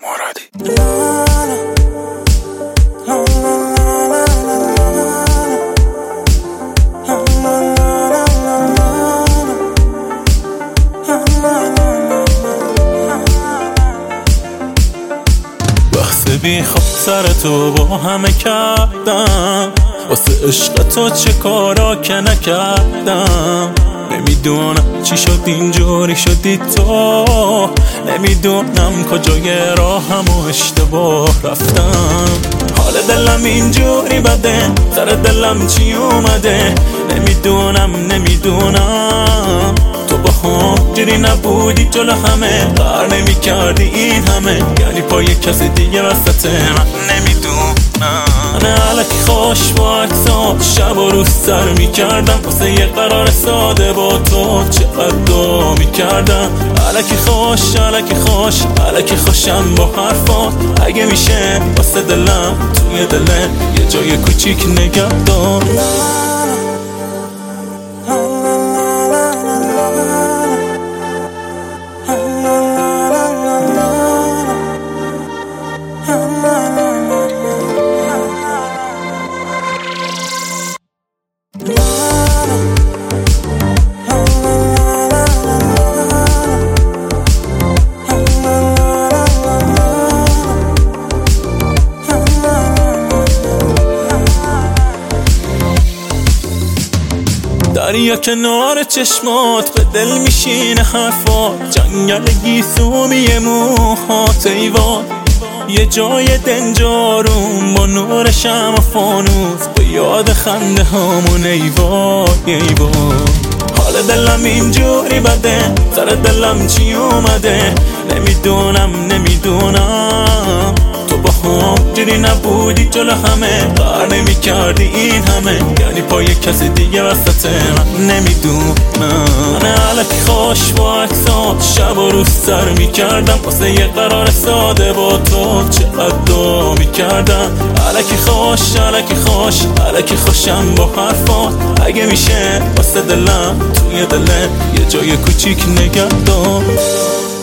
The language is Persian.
مرادی. بحث بی خواب سر تو با همه کردم، واسه عشق تو چه کارا که نکردم. نمیدونم چی شد اینجوری شدی تو، نمیدونم کجای راهم و اشتباه رفتم. حال دلم اینجوری بده، سر دلم چی اومده، نمیدونم تو با هم جوری نبودی، جلو همه قرار نمی کردی این همه، یعنی پای کسی دیگه وسط من. نمیدونم نه علکی خوش با اکسات شب و روز سر می کردم، واسه یه قرار ساده با تو چقدر دعا می کردم. علکی خوشم با حرفات، اگه میشه واسه دلم توی دلت یه جای کوچیک نگه دار. دریا کنار چشمات به دل میشینه حرفات، جنگل گیسومی موهات ایوان، یه جای دنجارون با نور شمع فانوس، با یاد خنده هامون ایوان. حال دلم اینجوری بده، سر دلم چی اومده، نمیدونم تو با هم جوری نبودی، جلو همه قرار نمی کردی این همه، یعنی پای کسی دیگه وسط من. نمیدونم نه علکی خوش با اکسات شب و روز سر می کردم، واسه یه قرار ساده با تو چقدر دعا می کردم. علکی خوشم با حرفات، اگه میشه واسه دلم توی دلت یه جای کوچیک نگه دار.